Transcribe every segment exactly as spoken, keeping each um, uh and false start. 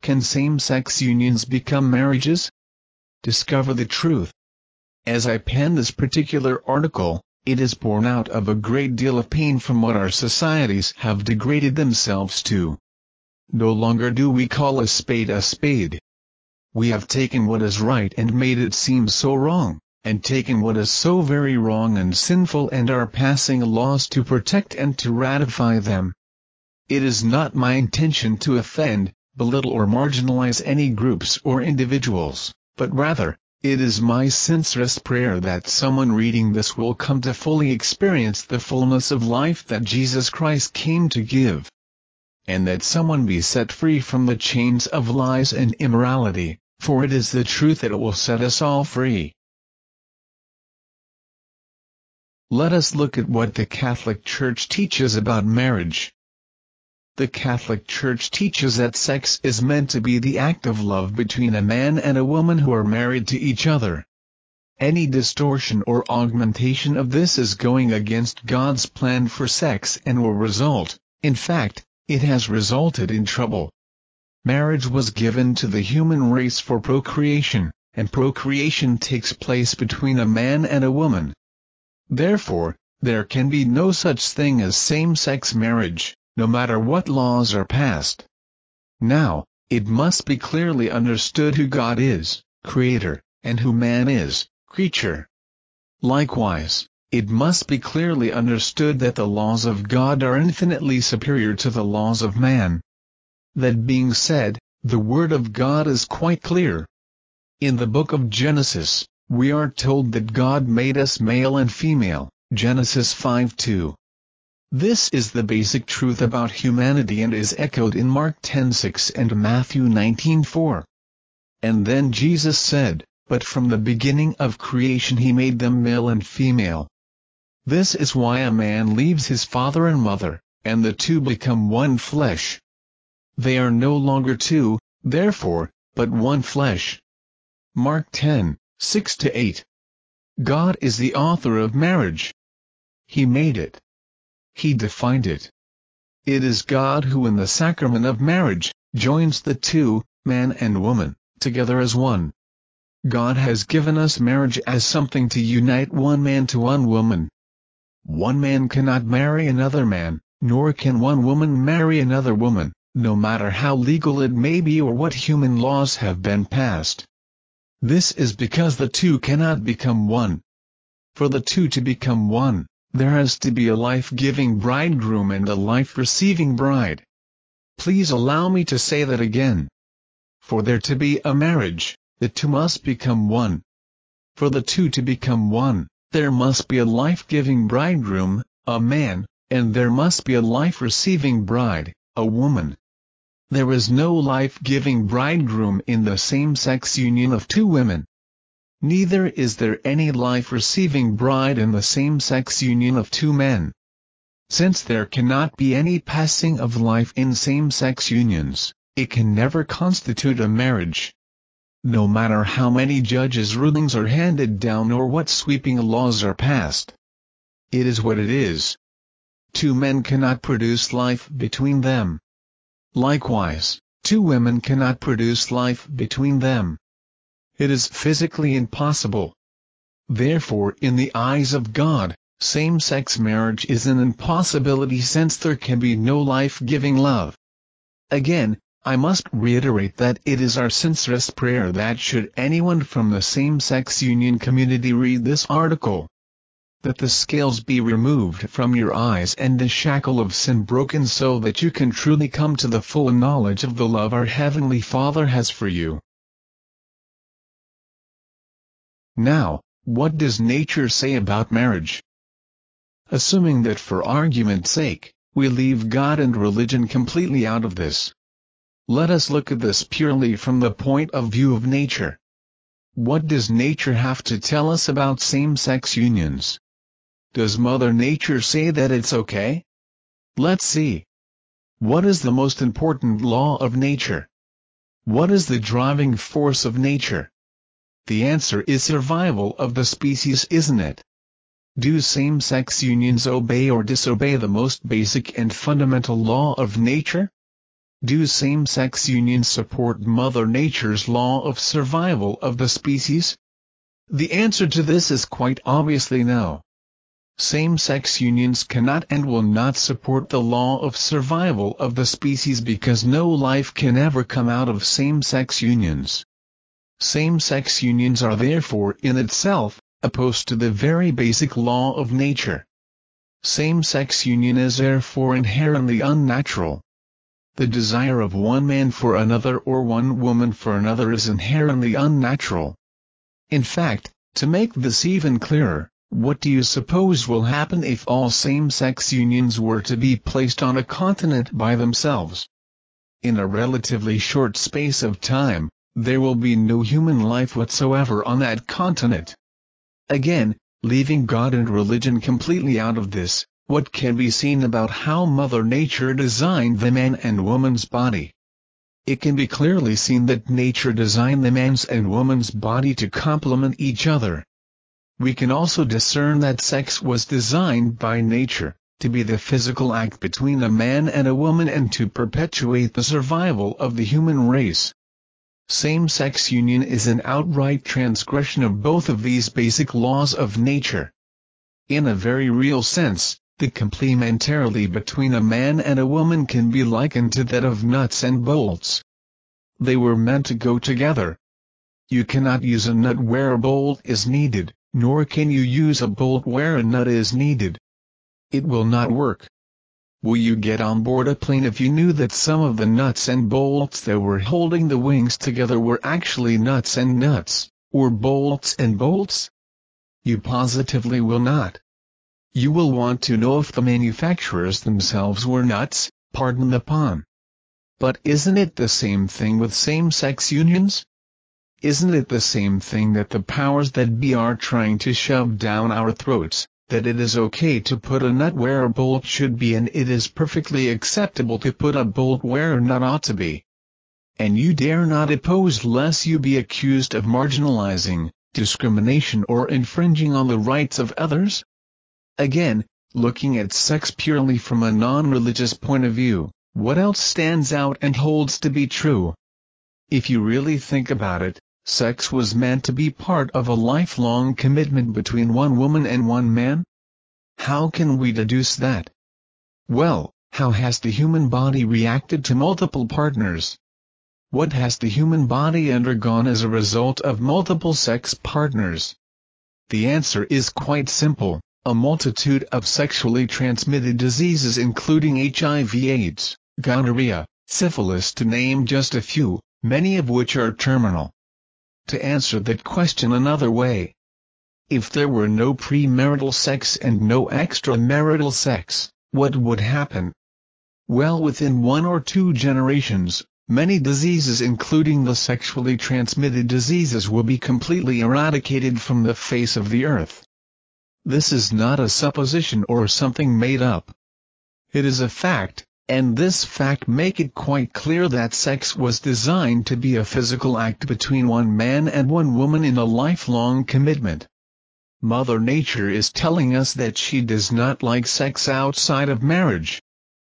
Can same-sex unions become marriages? Discover the truth. As I pen this particular article, it is born out of a great deal of pain from what our societies have degraded themselves to. No longer do we call a spade a spade. We have taken what is right and made it seem so wrong, and taken what is so very wrong and sinful and are passing laws to protect and to ratify them. It is not my intention to offend, belittle or marginalize any groups or individuals, but rather, it is my sincerest prayer that someone reading this will come to fully experience the fullness of life that Jesus Christ came to give, and that someone be set free from the chains of lies and immorality, for it is the truth that will set us all free. Let us look at what the Catholic Church teaches about marriage. The Catholic Church teaches that sex is meant to be the act of love between a man and a woman who are married to each other. Any distortion or augmentation of this is going against God's plan for sex and will result, in fact, it has resulted in trouble. Marriage was given to the human race for procreation, and procreation takes place between a man and a woman. Therefore, there can be no such thing as same-sex marriage, no matter what laws are passed. Now, it must be clearly understood who God is, Creator, and who man is, creature. Likewise, it must be clearly understood that the laws of God are infinitely superior to the laws of man. That being said, the Word of God is quite clear. In the book of Genesis, we are told that God made us male and female, Genesis five two. This is the basic truth about humanity and is echoed in Mark ten six and Matthew nineteen four. And then Jesus said, "But from the beginning of creation he made them male and female." This is why a man leaves his father and mother, and the two become one flesh. They are no longer two, therefore, but one flesh. Mark ten six to eight. God is the author of marriage. He made it. He defined it. It is God who in the sacrament of marriage, joins the two, man and woman, together as one. God has given us marriage as something to unite one man to one woman. One man cannot marry another man, nor can one woman marry another woman, no matter how legal it may be or what human laws have been passed. This is because the two cannot become one. For the two to become one, there has to be a life-giving bridegroom and a life-receiving bride. Please allow me to say that again. For there to be a marriage, the two must become one. For the two to become one, there must be a life-giving bridegroom, a man, and there must be a life-receiving bride, a woman. There is no life-giving bridegroom in the same-sex union of two women. Neither is there any life-receiving bride in the same-sex union of two men. Since there cannot be any passing of life in same-sex unions, it can never constitute a marriage. No matter how many judges' rulings are handed down or what sweeping laws are passed. It is what it is. Two men cannot produce life between them. Likewise, two women cannot produce life between them. It is physically impossible. Therefore, in the eyes of God, same-sex marriage is an impossibility since there can be no life-giving love. Again, I must reiterate that it is our sincerest prayer that should anyone from the same-sex union community read this article, that the scales be removed from your eyes and the shackle of sin broken so that you can truly come to the full knowledge of the love our Heavenly Father has for you. Now, what does nature say about marriage? Assuming that for argument's sake, we leave God and religion completely out of this. Let us look at this purely from the point of view of nature. What does nature have to tell us about same-sex unions? Does Mother Nature say that it's okay? Let's see. What is the most important law of nature? What is the driving force of nature? The answer is survival of the species, isn't it? Do same-sex unions obey or disobey the most basic and fundamental law of nature? Do same-sex unions support Mother Nature's law of survival of the species? The answer to this is quite obviously no. Same-sex unions cannot and will not support the law of survival of the species because no life can ever come out of same-sex unions. Same-sex unions are therefore in itself opposed to the very basic law of nature. Same-sex union is therefore inherently unnatural. The desire of one man for another or one woman for another is inherently unnatural. In fact, to make this even clearer, what do you suppose will happen if all same-sex unions were to be placed on a continent by themselves? In a relatively short space of time, there will be no human life whatsoever on that continent. Again, leaving God and religion completely out of this, what can be seen about how Mother Nature designed the man and woman's body? It can be clearly seen that nature designed the man's and woman's body to complement each other. We can also discern that sex was designed by nature to be the physical act between a man and a woman and to perpetuate the survival of the human race. Same-sex union is an outright transgression of both of these basic laws of nature. In a very real sense, the complementarity between a man and a woman can be likened to that of nuts and bolts. They were meant to go together. You cannot use a nut where a bolt is needed, nor can you use a bolt where a nut is needed. It will not work. Will you get on board a plane if you knew that some of the nuts and bolts that were holding the wings together were actually nuts and nuts, or bolts and bolts? You positively will not. You will want to know if the manufacturers themselves were nuts, pardon the pun. But isn't it the same thing with same-sex unions? Isn't it the same thing that the powers that be are trying to shove down our throats, that it is okay to put a nut where a bolt should be and it is perfectly acceptable to put a bolt where a nut ought to be? And you dare not oppose lest you be accused of marginalizing, discrimination or infringing on the rights of others? Again, looking at sex purely from a non-religious point of view, what else stands out and holds to be true? If you really think about it, sex was meant to be part of a lifelong commitment between one woman and one man? How can we deduce that? Well, how has the human body reacted to multiple partners? What has the human body undergone as a result of multiple sex partners? The answer is quite simple, a multitude of sexually transmitted diseases including H I V AIDS, gonorrhea, syphilis to name just a few, many of which are terminal. To answer that question another way, if there were no premarital sex and no extramarital sex, what would happen? Well, within one or two generations, many diseases including the sexually transmitted diseases will be completely eradicated from the face of the earth. This is not a supposition or something made up. It is a fact, and this fact makes it quite clear that sex was designed to be a physical act between one man and one woman in a lifelong commitment. Mother Nature is telling us that she does not like sex outside of marriage.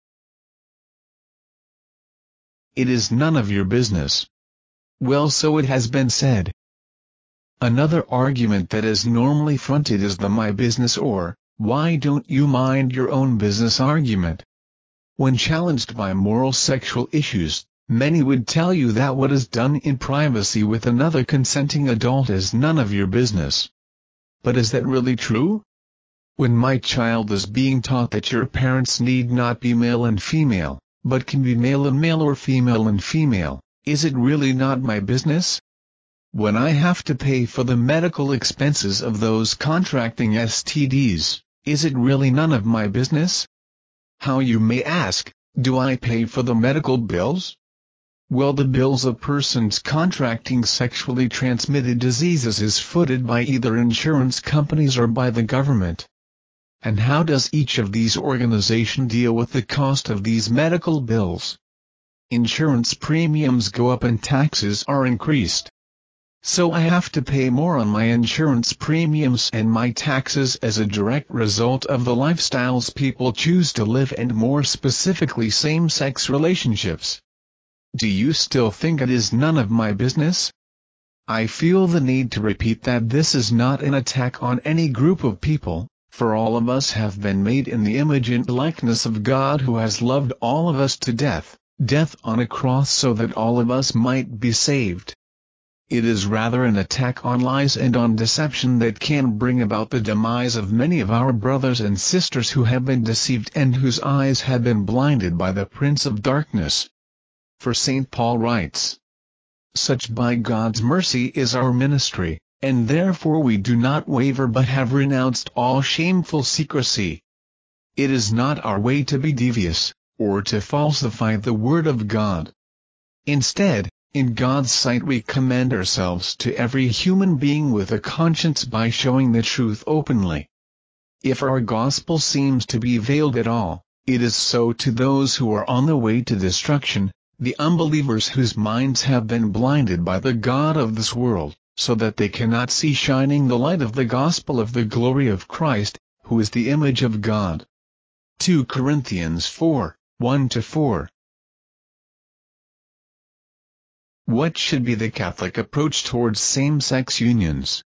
It is none of your business. Well, so it has been said. Another argument that is normally fronted is the my business or, why don't you mind your own business argument. When challenged by moral sexual issues, many would tell you that what is done in privacy with another consenting adult is none of your business. But is that really true? When my child is being taught that your parents need not be male and female, but can be male and male or female and female, is it really not my business? When I have to pay for the medical expenses of those contracting S T Ds, is it really none of my business? How, you may ask, do I pay for the medical bills? Well, the bills of persons contracting sexually transmitted diseases is footed by either insurance companies or by the government. And how does each of these organizations deal with the cost of these medical bills? Insurance premiums go up and taxes are increased. So I have to pay more on my insurance premiums and my taxes as a direct result of the lifestyles people choose to live, and more specifically same-sex relationships. Do you still think it is none of my business? I feel the need to repeat that this is not an attack on any group of people, for all of us have been made in the image and likeness of God, who has loved all of us to death, death on a cross, so that all of us might be saved. It is rather an attack on lies and on deception that can bring about the demise of many of our brothers and sisters who have been deceived and whose eyes have been blinded by the prince of darkness. For Saint Paul writes, "Such by God's mercy is our ministry, and therefore we do not waver but have renounced all shameful secrecy." It is not our way to be devious, or to falsify the word of God. Instead, in God's sight we commend ourselves to every human being with a conscience by showing the truth openly. If our gospel seems to be veiled at all, it is so to those who are on the way to destruction, the unbelievers whose minds have been blinded by the god of this world, so that they cannot see shining the light of the gospel of the glory of Christ, who is the image of God. Second Corinthians four, one to four. What should be the Catholic approach towards same-sex unions?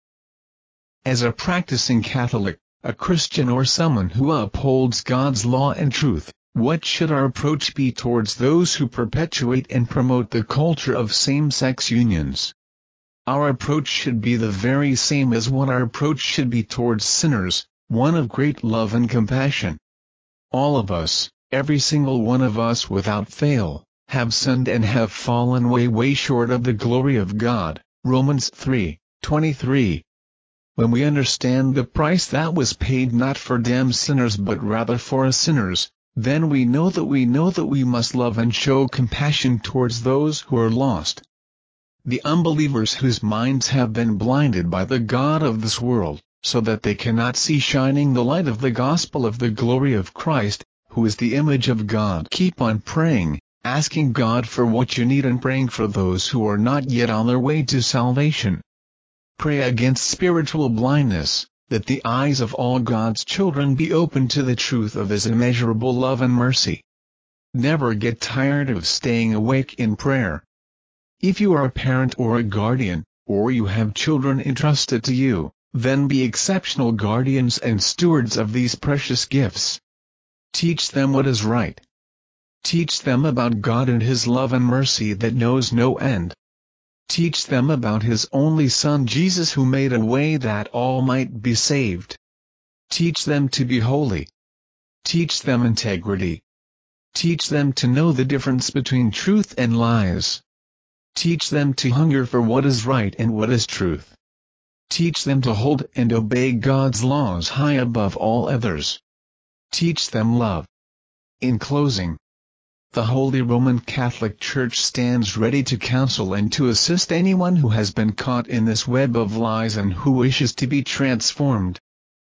As a practicing Catholic, a Christian, or someone who upholds God's law and truth, what should our approach be towards those who perpetuate and promote the culture of same-sex unions? Our approach should be the very same as what our approach should be towards sinners, one of great love and compassion. All of us, every single one of us without fail, have sinned and have fallen way way short of the glory of God. Romans three, twenty-three. When we understand the price that was paid not for damned sinners but rather for us sinners, then we know that we know that we must love and show compassion towards those who are lost. The unbelievers whose minds have been blinded by the god of this world, so that they cannot see shining the light of the gospel of the glory of Christ, who is the image of God, keep on praying, asking God for what you need and praying for those who are not yet on their way to salvation. Pray against spiritual blindness, that the eyes of all God's children be open to the truth of His immeasurable love and mercy. Never get tired of staying awake in prayer. If you are a parent or a guardian, or you have children entrusted to you, then be exceptional guardians and stewards of these precious gifts. Teach them what is right. Teach them about God and His love and mercy that knows no end. Teach them about His only Son Jesus, who made a way that all might be saved. Teach them to be holy. Teach them integrity. Teach them to know the difference between truth and lies. Teach them to hunger for what is right and what is truth. Teach them to hold and obey God's laws high above all others. Teach them love. In closing, the Holy Roman Catholic Church stands ready to counsel and to assist anyone who has been caught in this web of lies and who wishes to be transformed.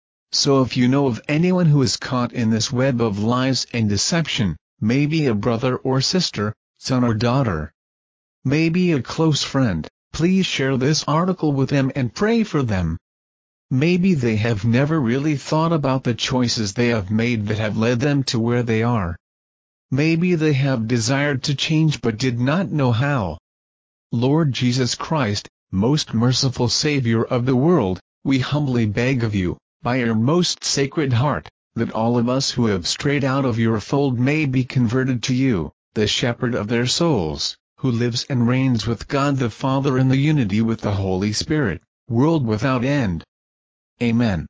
So if you know of anyone who is caught in this web of lies and deception, maybe a brother or sister, son or daughter, maybe a close friend, please share this article with them and pray for them. Maybe they have never really thought about the choices they have made that have led them to where they are. Maybe they have desired to change but did not know how. Lord Jesus Christ, most merciful Savior of the world, we humbly beg of you, by your most sacred heart, that all of us who have strayed out of your fold may be converted to you, the shepherd of their souls, who lives and reigns with God the Father in the unity with the Holy Spirit, world without end. Amen.